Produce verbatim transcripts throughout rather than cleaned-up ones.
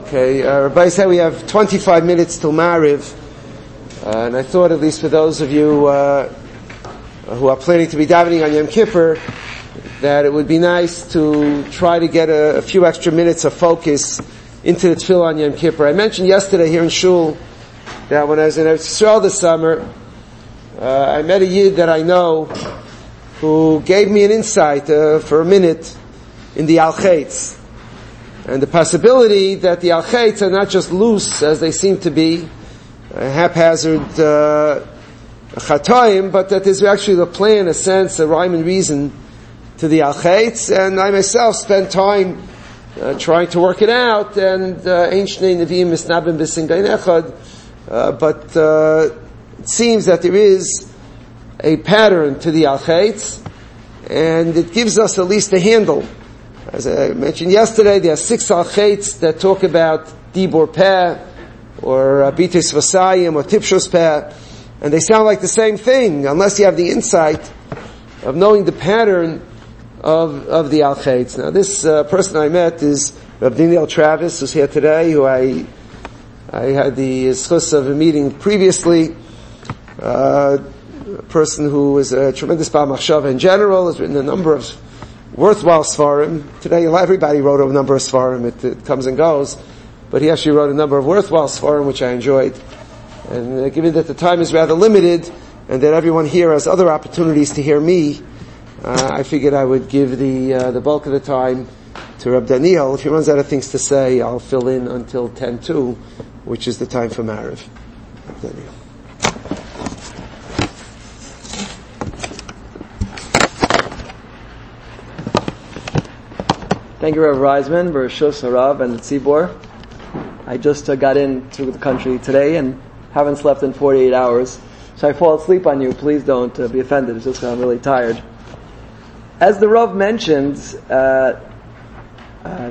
Okay, uh, Rabbi said we have twenty-five minutes till Mariv, uh, and I thought at least for those of you uh, who are planning to be davening on Yom Kippur, that it would be nice to try to get a, a few extra minutes of focus into the Tefillah on Yom Kippur. I mentioned yesterday here in Shul that when I was in Eretz Yisrael this summer, uh, I met a Yid that I know who gave me an insight uh, for a minute in the Al-Chetz. And the possibility that the Al-Chetz are not just loose as they seem to be, a haphazard uh, chatoim, but that there's actually a plan, a sense, a rhyme and reason to the Al-Chetz. And I myself spent time uh, trying to work it out, and Ein Shnei Nevi'im Misnabim B'Singain Echad, but uh, it seems that there is a pattern to the Al-Chetz, and it gives us at least a handle. As I mentioned yesterday, there are six Al-Chetz that talk about Dibur Peh, or uh, Bitis Vasayim, or Tipshus Peh, and they sound like the same thing, unless you have the insight of knowing the pattern of of the Al-Chetz. Now, this uh, person I met is Rabbi Daniel Travis, who's here today, who I I had the zchus of a meeting previously, uh, a person who is a tremendous Baal Machshava in general, has written a number of worthwhile Sfarim. Today, everybody wrote a number of Sfarim. It, it comes and goes. But he actually wrote a number of worthwhile Sfarim, which I enjoyed. And uh, given that the time is rather limited, and that everyone here has other opportunities to hear me, uh, I figured I would give the uh, the bulk of the time to Reb Daniel. If he runs out of things to say, I'll fill in until ten two, which is the time for Mariv. Reb Daniel. Thank you, Rev Reisman, Bereshus Harav, and the Tzibor. I just uh, got into the country today and haven't slept in forty-eight hours. So I fall asleep on you. Please don't uh, be offended. It's just that I'm really tired. As the Rav mentioned, uh, uh,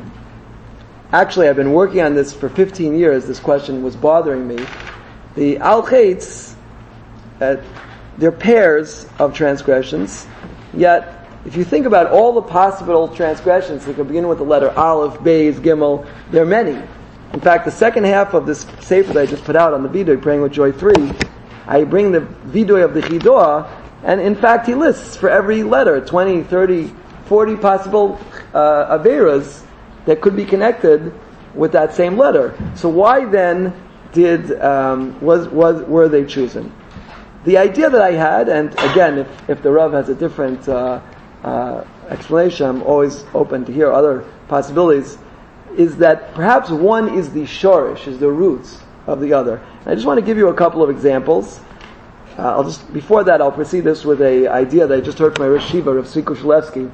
actually I've been working on this for fifteen years. This question was bothering me. The Al-Chetz, uh, they're pairs of transgressions, yet if you think about all the possible transgressions, they could begin with the letter Aleph, Beis, Gimel, there are many. In fact, the second half of this sefer that I just put out on the Vidoy, Praying with Joy three, I bring the Vidoy of the Chidoah, and in fact he lists for every letter twenty, thirty, forty possible uh, Averas that could be connected with that same letter. So why then did um, was was were they chosen? The idea that I had, and again, if, if the Rav has a different uh, Uh, explanation, I'm always open to hear other possibilities, is that perhaps one is the shorish, is the roots of the other. And I just want to give you a couple of examples. Uh, I'll just, before that, I'll precede this with a idea that I just heard from my Rosh Yeshiva, Rav Tzvi Kushlevsky.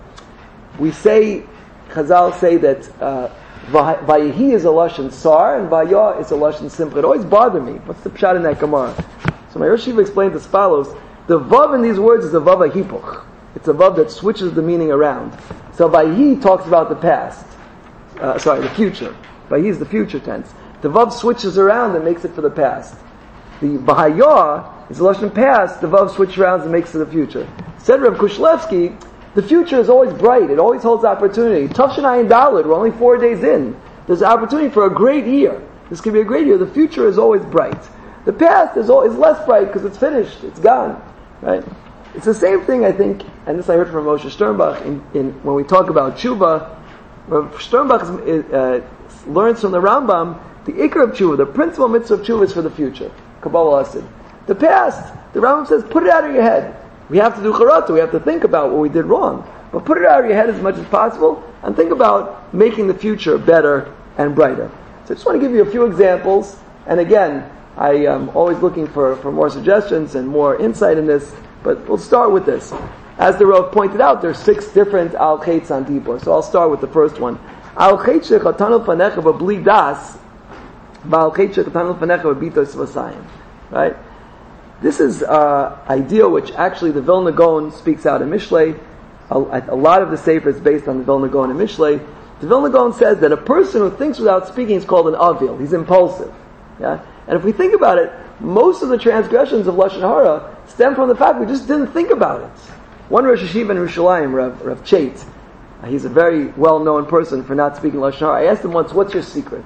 We say, Chazal say that uh, Vayehi is a lashon sar and Vayah is a lashon simcha. It always bothered me. What's the pshat in that Gemara? So my Rosh Yeshiva explained as follows: the vav in these words is a vav hipuch. It's a vav that switches the meaning around. So Vayi talks about the past. Uh, sorry, the future. Vayi is the future tense. The vav switches around and makes it for the past. The Vahayah is the lashon past. The vav switches around and makes it the future. Said Rav Kushlevsky, the future is always bright. It always holds opportunity. Tafshin Ayin Daled, we're only four days in. There's an opportunity for a great year. This could be a great year. The future is always bright. The past is, all, is less bright because it's finished. It's gone. Right? It's the same thing, I think, and this I heard from Moshe Sternbach, in, in, when we talk about tshuva. Sternbach uh, learns from the Rambam, the ikar of tshuva, the principal mitzvah of tshuva is for the future. Kabbalah Asid. The past, the Rambam says, put it out of your head. We have to do charata, we have to think about what we did wrong. But put it out of your head as much as possible, and think about making the future better and brighter. So I just want to give you a few examples, and again, I am always looking for, for more suggestions and more insight in this. But we'll start with this. As the Rav pointed out, there's six different Al-Chetz on Dibur. So I'll start with the first one. Al-Chetz shechatanu fanecha b'bli das, v'al-Chetz shechatanu fanecha b'bitos v'sayim. Right? This is uh, idea which actually the Vilna Gaon speaks out in Mishlei. A, a lot of the sefer is based on the Vilna Gaon in Mishlei. The Vilna Gaon says that a person who thinks without speaking is called an avil. He's impulsive. Yeah? And if we think about it, most of the transgressions of Lashon Hara stem from the fact we just didn't think about it. One Rosh Yeshiva in Yerushalayim, Rav, Rav Chait, he's a very well-known person for not speaking Lashon Hara. I asked him once, what's your secret?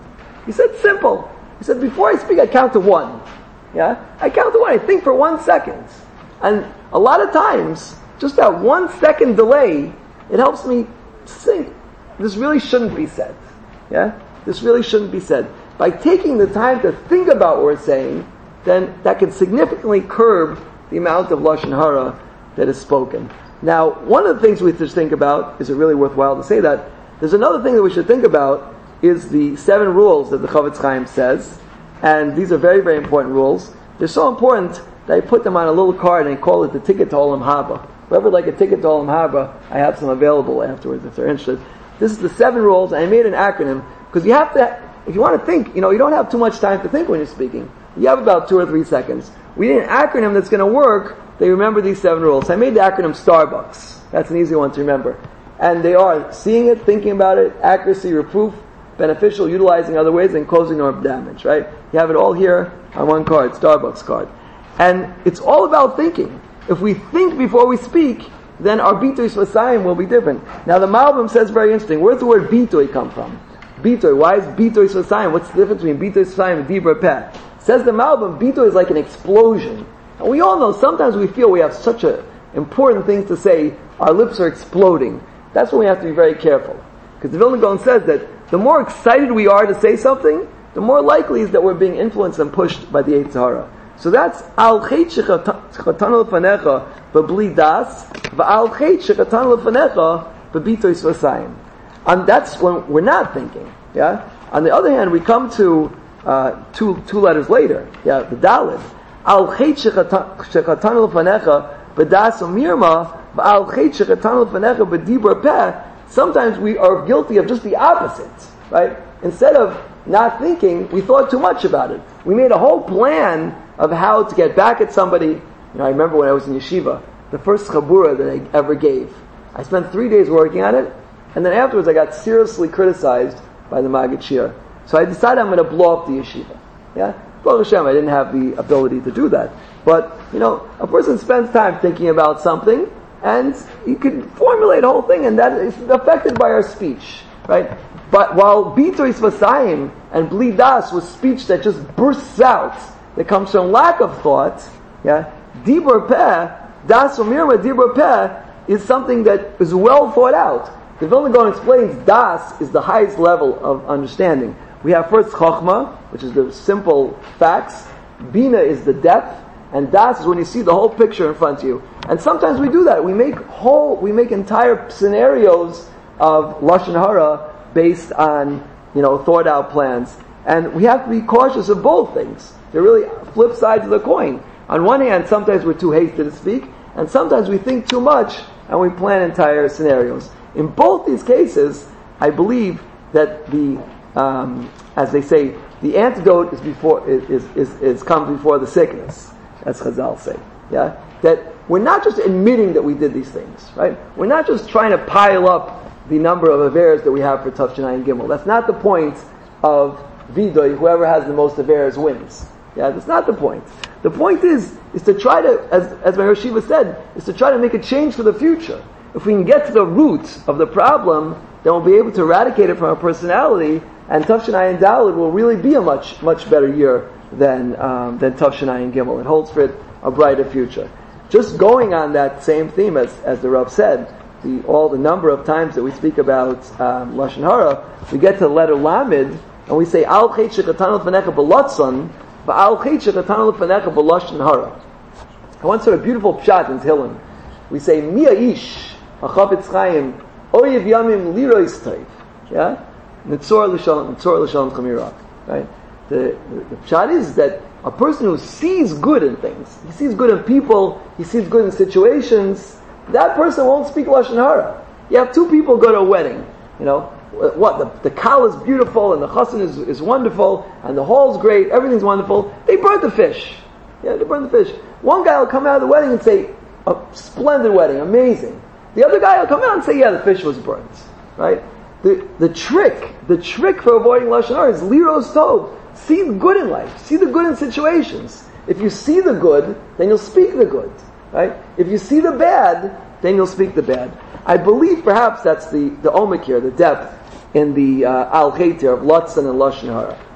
He said simple. He said, before I speak, I count to one. Yeah? I count to one. I think for one second. And a lot of times, just that one second delay, it helps me think, this really shouldn't be said. Yeah? This really shouldn't be said. By taking the time to think about what we're saying, then that can significantly curb the amount of Lashon Hara that is spoken. Now, one of the things we should think about, is it really worthwhile to say that? There's another thing that we should think about, is the seven rules that the Chavetz Chaim says, and these are very, very important rules. They're so important that I put them on a little card and I call it the ticket to Olam Haba. Whoever would like a ticket to Olam Haba, I have some available afterwards if they're interested. This is the seven rules, and I made an acronym, because you have to, if you want to think, you know, you don't have too much time to think when you're speaking. You have about two or three seconds. We need an acronym that's going to work. They remember these seven rules. So I made the acronym Starbucks. That's an easy one to remember. And they are seeing it, thinking about it, accuracy, reproof, beneficial, utilizing other ways, and closing or damage, right? You have it all here on one card, Starbucks card. And it's all about thinking. If we think before we speak, then our bitoy svasayim will be different. Now the Malbim says very interesting. Where's the word bitoy come from? Bitoy. Why is bitoy svasayim? What's the difference between bitoy svasayim and dibra peh? Says the Malbim, bitoy is like an explosion. And we all know sometimes we feel we have such a important things to say, our lips are exploding. That's when we have to be very careful. Because the Vilna Gaon says that the more excited we are to say something, the more likely is that we're being influenced and pushed by the Yetzer Hara. So that's al chet shechatanu lefanecha b'bli das, v'al chet shechatanu lefanecha b'bitoy svasayim. And that's when we're not thinking. Yeah. On the other hand, we come to uh, two two letters later. Yeah, the Daled. Al chet shechatanu lefanecha b'das u'mirma, v'al chet shechatanu lefanecha b'dibra peh. Sometimes we are guilty of just the opposite, right? Instead of not thinking, we thought too much about it. We made a whole plan of how to get back at somebody. You know, I remember when I was in yeshiva, the first chabura that I ever gave. I spent three days working on it, and then afterwards I got seriously criticized by the Maggid Shir. So I decided I'm going to blow up the yeshiva. Yeah? Baruch Hashem, I didn't have the ability to do that. But, you know, a person spends time thinking about something, and you can formulate a whole thing, and that is affected by our speech, right? But while bitoy svasayim and bli das was speech that just bursts out, that comes from lack of thought, yeah, dibur peh, das u'mirma dibur peh, is something that is well thought out. The Vilna Gaon explains das is the highest level of understanding. We have first chokhmah, which is the simple facts, bina is the depth, and das is when you see the whole picture in front of you. And sometimes we do that. We make whole, we make entire scenarios of Lashon Hara based on, you know, thought out plans. And we have to be cautious of both things. They're really flip sides of the coin. On one hand, sometimes we're too hasty to speak, and sometimes we think too much and we plan entire scenarios. In both these cases, I believe that the, um, as they say, the antidote is before is is is comes before the sickness, as Chazal say. Yeah, that we're not just admitting that we did these things, right? We're not just trying to pile up the number of averes that we have for Tav Shnai and Gimel. That's not the point of Vidoy. Whoever has the most averes wins. Yeah, that's not the point. The point is is to try to, as as my Yeshiva said, is to try to make a change for the future. If we can get to the root of the problem, then we'll be able to eradicate it from our personality, and Tav Shnai and Daled will really be a much much better year than um, than Tav Shnai and Gimel. It holds for it a brighter future. Just going on that same theme, as as the Rav said, the all the number of times that we speak about um, Lashon Hara, we get to the letter Lamed, and we say Al Chet Shekatanu L'Fanecha B'Lotzon, V'Al Chet Shekatanu L'Fanecha B'Lashon Hara. I once heard a beautiful pshat in Tehillim. We say Mia Ish HaChafetz Chaim Oyev Yamim Lirois Toiv. Yeah, Nitzor L'Shalom Nitzor L'Shalom Chamirak. Right. The, the the pshat is that a person who sees good in things, he sees good in people, he sees good in situations, that person won't speak Lashon Hara. You have two people go to a wedding, you know, what, the, the kal is beautiful, and the chassan is, is wonderful, and the hall's great, everything's wonderful, they burnt the fish. Yeah, they burnt the fish. One guy will come out of the wedding and say, a splendid wedding, amazing. The other guy will come out and say, yeah, the fish was burnt. Right? The, the trick, the trick for avoiding Lashon Hara is liros tov. See the good in life. See the good in situations. If you see the good, then you'll speak the good. Right? If you see the bad, then you'll speak the bad. I believe perhaps that's the, the omek here, the depth in the uh, al-cheter of Lotzon and Lashon Hara.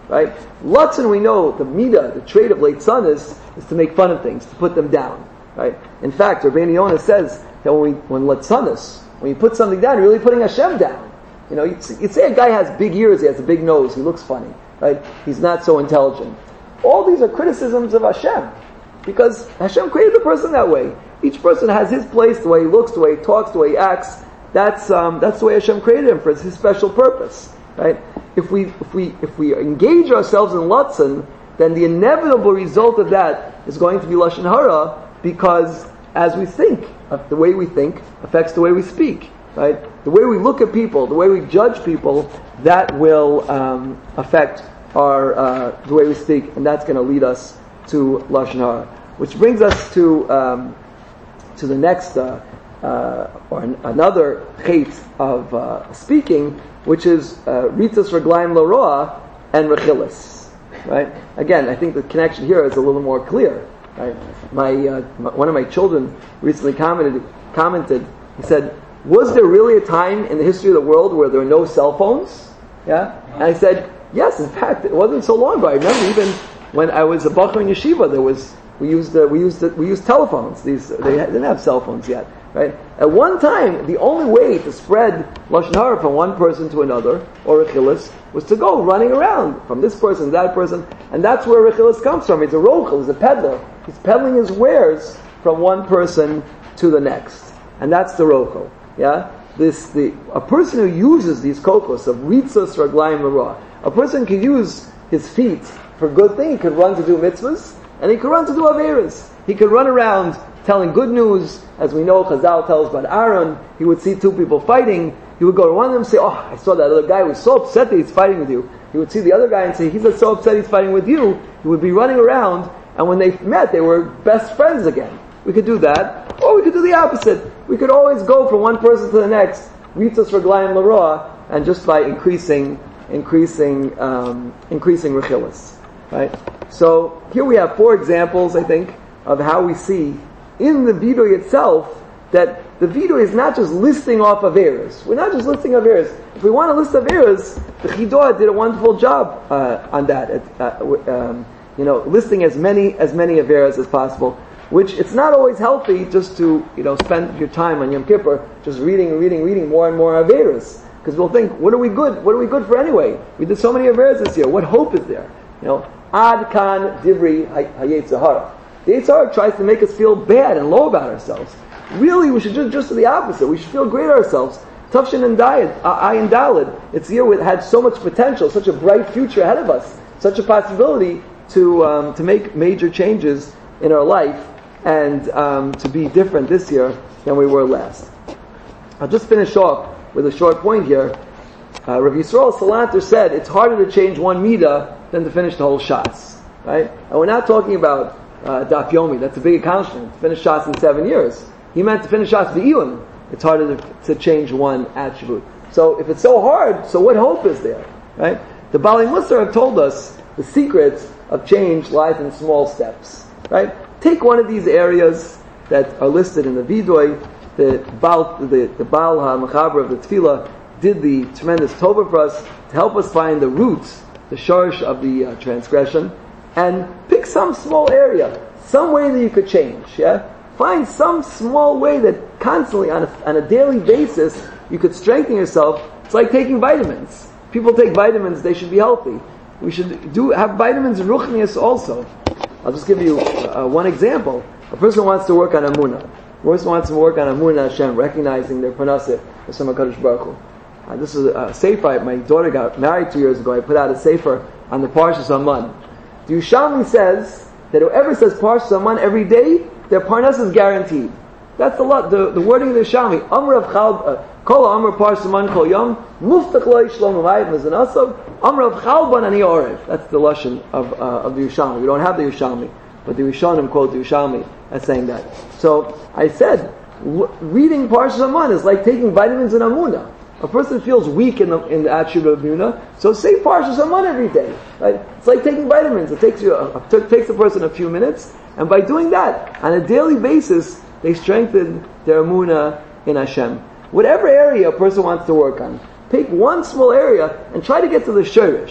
right? Lutzen, we know, the midah, the trait of late son is, is to make fun of things, to put them down, right? In fact, Rabbeinu Yonah says that when we, when Latzanis, when you put something down, you're really putting Hashem down. You know, you'd, you'd say a guy has big ears, he has a big nose, he looks funny, right? He's not so intelligent. All these are criticisms of Hashem, because Hashem created the person that way. Each person has his place, the way he looks, the way he talks, the way he acts. That's um, that's the way Hashem created him for his special purpose, right? If we if we if we engage ourselves in Lutzen, then the inevitable result of that is going to be Lashon Hara, because as we think, the way we think affects the way we speak, right? The way we look at people, the way we judge people, that will um, affect our uh, the way we speak, and that's going to lead us to Lashon Hara, which brings us to um, to the next. Uh, Uh, or an, another chait of uh, speaking, which is ritzas reglaim laroa and rechilas. Right? Again, I think the connection here is a little more clear. Right? My, uh, my one of my children recently commented. Commented. He said, "Was there really a time in the history of the world where there were no cell phones?" Yeah, and I said, "Yes. In fact, it wasn't so long ago. I remember even when I was a bachur in yeshiva, there was we used uh, we used uh, we used telephones. These they didn't have cell phones yet." Right? At one time, the only way to spread Lashon Hara from one person to another, or Rechilas, was to go running around from this person to that person, and that's where Rechilas comes from. He's a rochel, he's a peddler. He's peddling his wares from one person to the next. And that's the rochel. Yeah? This, the, a person who uses these kokos of ritzos raglayim l'ra, a person can use his feet for good thing. He could run to do mitzvahs, and he could run to do averas. He could run around telling good news. As we know, Chazal tells about Aaron, he would see two people fighting, he would go to one of them and say, "Oh, I saw that other guy was so upset that he's fighting with you." He would see the other guy and say, "He's so upset he's fighting with you." He would be running around, and when they met, they were best friends again. We could do that, or we could do the opposite. We could always go from one person to the next, ritzos reglayim l'ra, and just by increasing, increasing, um, increasing rechilas. Right? So, here we have four examples, I think, of how we see in the Vidoy itself, that the Vidoy is not just listing off Averas. We're not just listing Averas. If we want to list Averas, the Chidah did a wonderful job uh, on that. Uh, um, you know, listing as many as many Averas as possible. Which it's not always healthy just to you know spend your time on Yom Kippur just reading, reading, reading more and more Averas. Because we'll think, what are we good? What are we good for anyway? We did so many Averas this year. What hope is there? You know, Ad Kan Divri Hayetz Hara. The Yetzer Hara tries to make us feel bad and low about ourselves. Really, we should just, just do the opposite. We should feel great about ourselves. Tufshin and Dayad, Ayin Dalid. It's a year that had so much potential, such a bright future ahead of us, such a possibility to um, to make major changes in our life and um, to be different this year than we were last. I'll just finish off with a short point here. Uh, Rav Yisrael Salanter said it's harder to change one midah than to finish the whole Shas. Right? And we're not talking about Uh, Daf Yomi, that's a big accomplishment. To finish Shas in seven years. He meant to finish Shas V'iyun. It's harder to, to change one attribute. So if it's so hard, so what hope is there? Right? The Baalei Musar have told us the secret of change lies in small steps. Right? Take one of these areas that are listed in the Vidoy. The Baal, the, the Baal HaMachaber of the Tefillah did the tremendous Tova for us to help us find the roots, the shorish of the uh, transgression. And pick some small area, some way that you could change, yeah? Find some small way that constantly, on a, on a daily basis, you could strengthen yourself. It's like taking vitamins. People take vitamins, they should be healthy. We should do have vitamins in Ruchnius also. I'll just give you uh, one example. A person wants to work on Amunah. A person wants to work on Amunah Hashem, recognizing their Parnasseh, Hashem HaKadosh Baruch Hu. Uh, this is a sefer. My daughter got married two years ago. I put out a sefer on the Parshas Aman. The Yerushalmi says that whoever says Parshas Aman every day, their parnas is guaranteed. That's the lot. The, the wording of the Yerushalmi. Amr of Chalban, Kol Amr Parshas Aman Kol Yom, Muftach Lo Yishlom Umayim Mizanasav, Amr of Chalban Ani Orev. That's the lashon of uh, of the Yerushalmi. We don't have the Yerushalmi, but the Rishonim quote the Yerushalmi as saying that. So I said, w- reading Parshas Aman is like taking vitamins in Amunah. A person feels weak in the in the attribute of Amunah, so say Parshas Aman every day. Right? It's like taking vitamins. It takes you a, it takes a person a few minutes, and by doing that on a daily basis, they strengthen their Amunah in Hashem. Whatever area a person wants to work on, pick one small area and try to get to the shorish.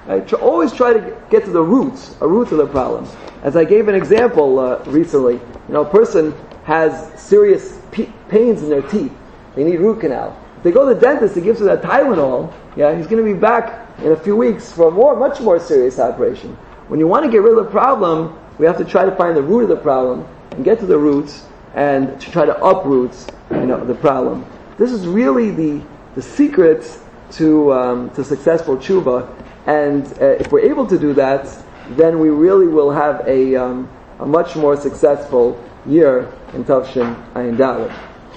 Right? Try, always try to get to the roots, a root of the problem. As I gave an example uh, recently, you know, a person has serious p- pains in their teeth. They need root canal. If they go to the dentist, he gives them that Tylenol. Yeah, he's going to be back in a few weeks for a more, much more serious operation. When you want to get rid of the problem, we have to try to find the root of the problem and get to the roots and to try to uproot, you know, the problem. This is really the the secret to um, to successful tshuva. And uh, if we're able to do that, then we really will have a um, a much more successful year in Tavshin Ayin Dalet.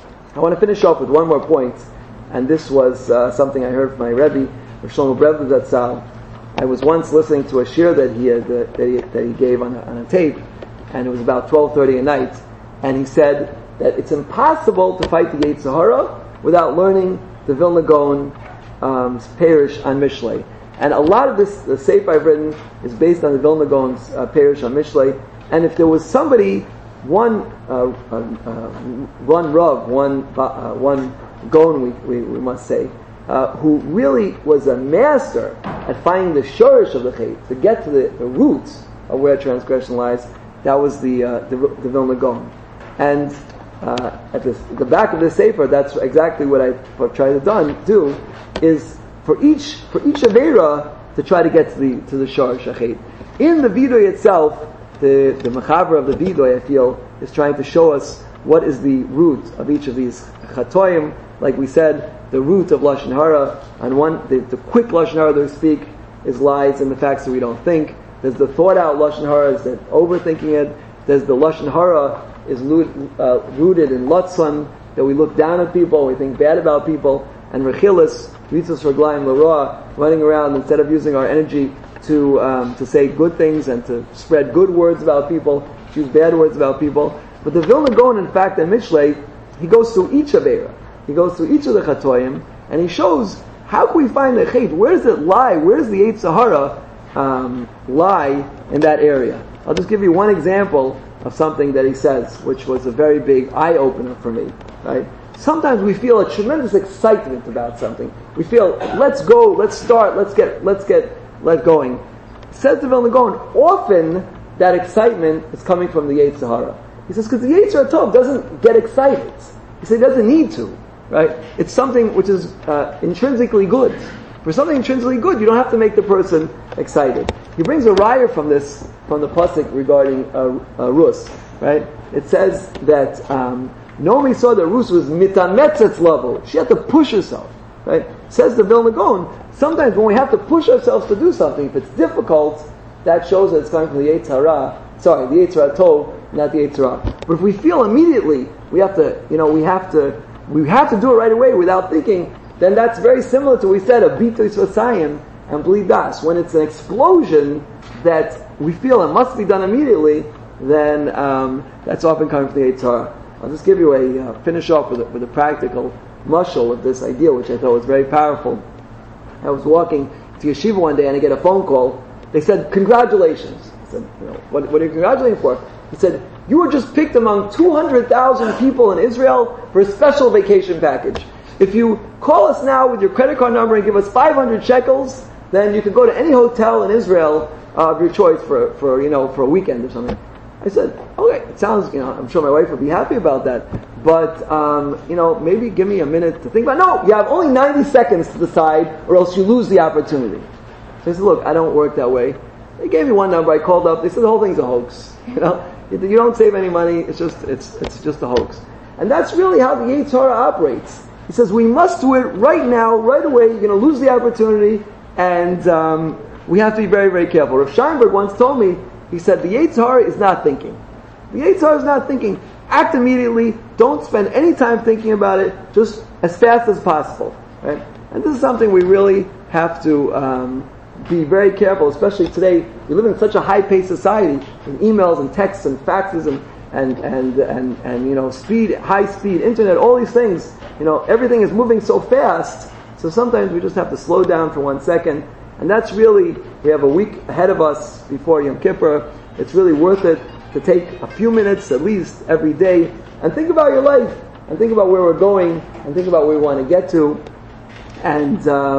I want to finish off with one more point, and this was uh, something I heard from my Rebbe, Shlomo Brevler Zatzal. I was once listening to a shir that he had, uh, that, he, that he gave on a, on a tape, and it was about twelve thirty at night, and he said that it's impossible to fight the Yetzer Hara without learning the Vilna Gaon um, Perish on Mishlei. And a lot of this, the sefer I've written, is based on the Vilna Gaon's uh, Perish on Mishlei. And if there was somebody, one uh, uh, uh, one Rav, one uh, one Gaon, we, we, we must say, uh, who really was a master at finding the shorish of the chait, to get to the, the roots of where transgression lies, that was the uh, the, the Vilna Gaon. And uh, at the, the back of the sefer, that's exactly what I try to done, do, is for each for each avera to try to get to the to the shorish chait. In the vidoy itself, the the mechaber of the vidoy, I feel, is trying to show us what is the root of each of these chatoim. Like we said, the root of lashon hara, on one, the, the quick lashon hara that we speak is lies in the facts that we don't think. There's the thought out lashon hara, is that overthinking it. There's the lashon hara is root, uh, rooted in lotzon, that we look down at people, we think bad about people, and rechilas, ritzos reglaim l'roa, running around instead of using our energy to um, to say good things and to spread good words about people, choose bad words about people. But the Vilna Gaon, in fact, in Mishlei, he goes through each avera. He goes through each of the chatoim, and he shows how can we find the chait? Where does it lie? Where does the Yetzer Hara um, lie in that area? I'll just give you one example of something that he says, which was a very big eye-opener for me. Right? Sometimes we feel a tremendous excitement about something. We feel, let's go, let's start, let's get, let's get, let going. Says the Vilna Gaon, often that excitement is coming from the Yetzer Hara. He says, because the Yetzer Tov doesn't get excited. He says, it doesn't need to, right? It's something which is uh, intrinsically good. For something intrinsically good, you don't have to make the person excited. He brings a raya from this, from the pasuk regarding uh, uh, Rus, right? It says that um, Naomi saw that Rus was mitametzetz level. She had to push herself, right? Says the Vilna Gaon, sometimes when we have to push ourselves to do something, if it's difficult, that shows that it's coming from the Yetzer Hara, sorry, the Yetzer Tov, not the Yetzer Hara. But if we feel immediately, we have to, you know, we have to, we have to do it right away without thinking, then that's very similar to what we said, a bitoy svasayim and bleed das. When it's an explosion that we feel it must be done immediately, then um, that's often coming from the Yetzer Hara. I'll just give you a, uh, finish off with a, with a practical mashal of this idea, which I thought was very powerful. I was walking to yeshiva one day and I get a phone call. They said, congratulations. I said, you know, what, what are you congratulating for? He said, you were just picked among two hundred thousand people in Israel for a special vacation package. If you call us now with your credit card number and give us five hundred shekels, then you can go to any hotel in Israel uh, of your choice for, for, you know, for a weekend or something. I said, okay, it sounds, you know, I'm sure my wife would be happy about that. But, um, you know, maybe give me a minute to think about it. No, you have only ninety seconds to decide or else you lose the opportunity. So I said, look, I don't work that way. They gave me one number, I called up, they said the whole thing's a hoax. You know, you don't save any money, it's just, it's, it's just a hoax. And that's really how the Yetzer Hara operates. He says, we must do it right now, right away, you're going to lose the opportunity, and um, we have to be very, very careful. Rav Scheinberg once told me, he said, the Yetzer Hara is not thinking. The Yetzer Hara is not thinking. Act immediately, don't spend any time thinking about it, just as fast as possible. Right? And this is something we really have to um, be very careful, especially today. We live in such a high-paced society, with emails and texts and faxes and, and, and, and, and, you know, speed, high-speed, internet, all these things. You know, everything is moving so fast, so sometimes we just have to slow down for one second. And that's really, we have a week ahead of us before Yom Kippur. It's really worth it to take a few minutes at least every day and think about your life and think about where we're going and think about where we want to get to. And um,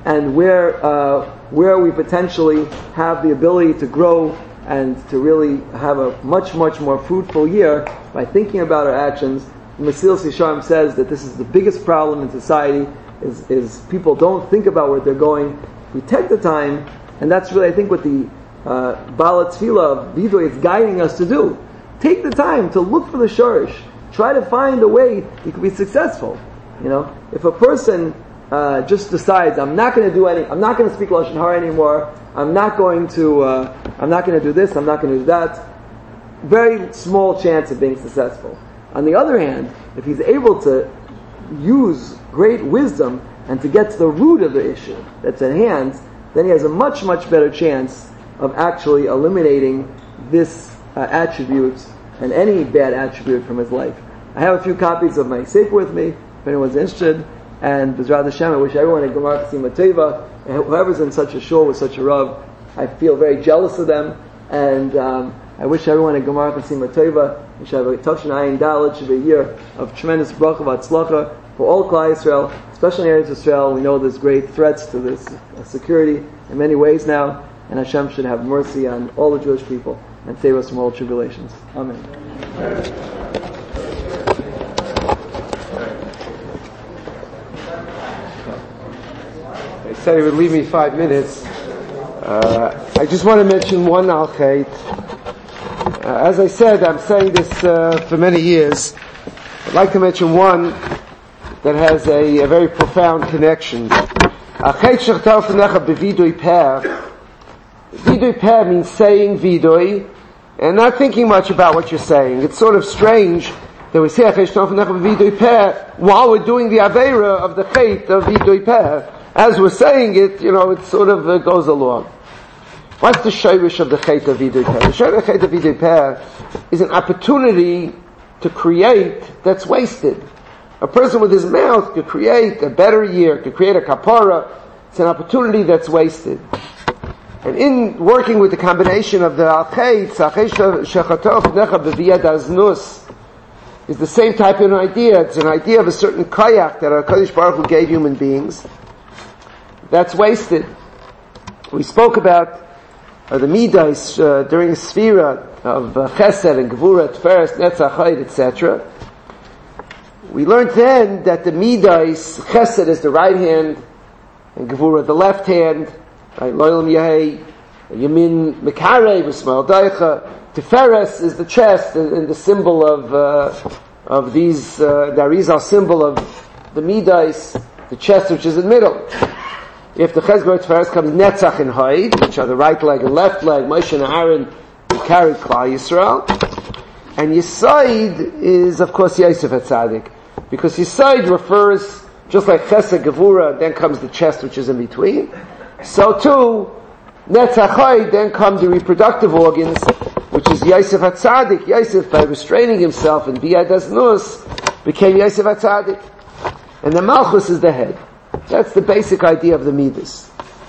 and where uh, where we potentially have the ability to grow and to really have a much, much more fruitful year by thinking about our actions. Mesilas Yesharim says that this is the biggest problem in society, is, is people don't think about where they're going. We take the time, and that's really, I think, what the uh, Bala Tefillah of Vidoy is guiding us to do. Take the time to look for the shorish. Try to find a way you can be successful. You know, if a person uh, just decides, I'm not going to do any, I'm not going to speak Lashon Hara anymore, I'm not going to, uh, I'm not going to do this, I'm not going to do that, very small chance of being successful. On the other hand, if he's able to use great wisdom and to get to the root of the issue that's at hand, then he has a much, much better chance of actually eliminating this uh, attribute and any bad attribute from his life. I have a few copies of my Sefer with me, if anyone's interested, and B'ezrat Hashem, I wish everyone at Gemara Chasima Teva, and whoever's in such a shul with such a Rav, I feel very jealous of them, and um, I wish everyone at Gemara Chasima Teva, we should have a Tavshin Ayin Dalet, should be a year of tremendous bracha v'atzlacha for all Klal Yisrael, especially in Eretz Yisrael. We know there's great threats to this uh, security in many ways now, and Hashem should have mercy on all the Jewish people and save us from all tribulations. Amen. He said he would leave me five minutes. Uh, I just want to mention one al-Chet. Uh, as I said, I'm saying this uh, for many years. I'd like to mention one that has a, a very profound connection. Al-Chet shechtar f'necha b'vidui peh. Vidui peh means saying vidui and not thinking much about what you're saying. It's sort of strange that we say Al-Chet shechtar f'necha b'vidui peh while we're doing the aveira of the Chet of vidui peh. As we're saying it, you know, it sort of uh, goes along. What's the shayrish of the Chet of Vidui Peh? The shayrish of the Chet of Vidui Peh is an opportunity to create that's wasted. A person with his mouth could create a better year, could create a kapara. It's an opportunity that's wasted. And in working with the combination of the al-Chet, is the same type of an idea. It's an idea of a certain kayak that HaKadosh Baruch Hu gave human beings. That's wasted. We spoke about uh, the midas uh, during the Sfira of uh, Chesed and Gevura, Tiferes, Netzach, Chayid, et cetera. We learned then that the midas, Chesed is the right hand, and Gevura the left hand. Right? Loylam Yehei, Yamin Mekarei, V'Smael Daicha. Tiferes is the chest and, and the symbol of uh, of these. Uh, the Arizal symbol of the midas, the chest which is in the middle. If the Chesed Tiferes comes Netzach and Haid, which are the right leg and left leg, Moshe and Aaron carried Klal Yisrael. And Yisaid is, of course, Yosef HaTzadik. Because Yisaid refers, just like Chesed Gevura, then comes the chest which is in between. So too, Netzach Haid, then come the reproductive organs, which is Yosef HaTzadik. Yosef, by restraining himself in Biyad Aznus, became Yosef HaTzadik. And the Malchus is the head. That's the basic idea of the Midas.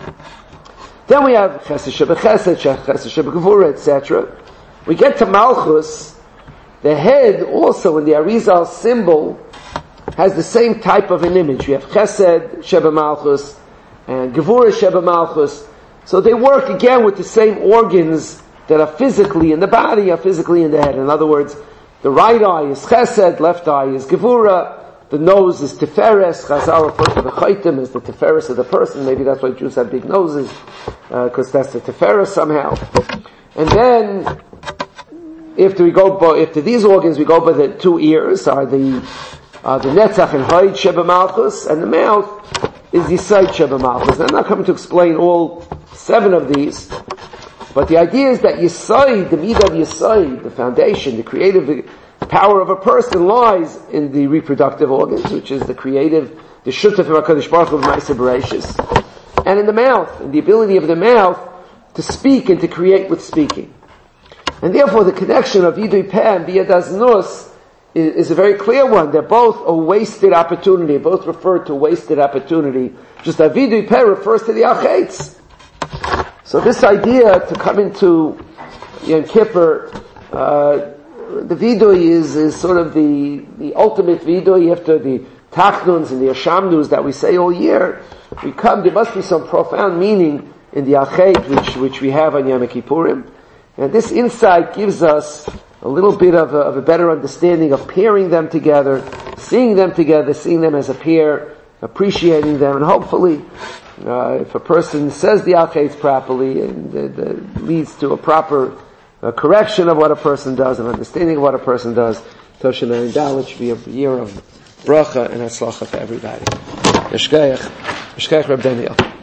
Then we have Chesed Shebechesed, Chesed Shebegevura, et cetera. We get to Malchus. The head also in the Arizal symbol has the same type of an image. We have Chesed Shebe Malchus and Gevura Shebe Malchus. So they work again with the same organs that are physically in the body, are physically in the head. In other words, the right eye is Chesed, left eye is Gevura. The nose is Tiferes. Chazal refers to the Chaitim as the Tiferes of the person. Maybe that's why Jews have big noses, because uh, that's the Tiferes somehow. And then, after we go, by, after these organs, we go by the two ears, are the uh, the Netzach and Haid Sheba Malchus, and the mouth is Yisaid Sheba Malchus. I'm not coming to explain all seven of these, but the idea is that Yisaid, the Midah of Yisaid, the foundation, the creative power of a person lies in the reproductive organs, which is the creative, the Shutaf of HaKadosh Baruch Hu of Ma'aseh Bereishis, and in the mouth, and the ability of the mouth to speak and to create with speaking. And therefore the connection of Vidui Peh and Biyad Aznus is, is a very clear one. They're both a wasted opportunity, both refer to wasted opportunity, just that Vidui Peh refers to the Al-Chetz. So this idea to come into Yom Kippur, uh, the vidui is, is sort of the, the ultimate vidui after the Tachnuns and the Ashamnus that we say all year, we come, there must be some profound meaning in the Achet which, which we have on Yom Kippurim. And this insight gives us a little bit of a, of a better understanding of pairing them together, seeing them together, seeing them as a pair, appreciating them, and hopefully, uh, if a person says the Achet properly and it, it leads to a proper uh, correction of what a person does, and understanding of what a person does, Toshin and Dalit should be a year of bracha and hatzlacha for everybody. Yeshkeach, Yeshkeach Reb Daniel.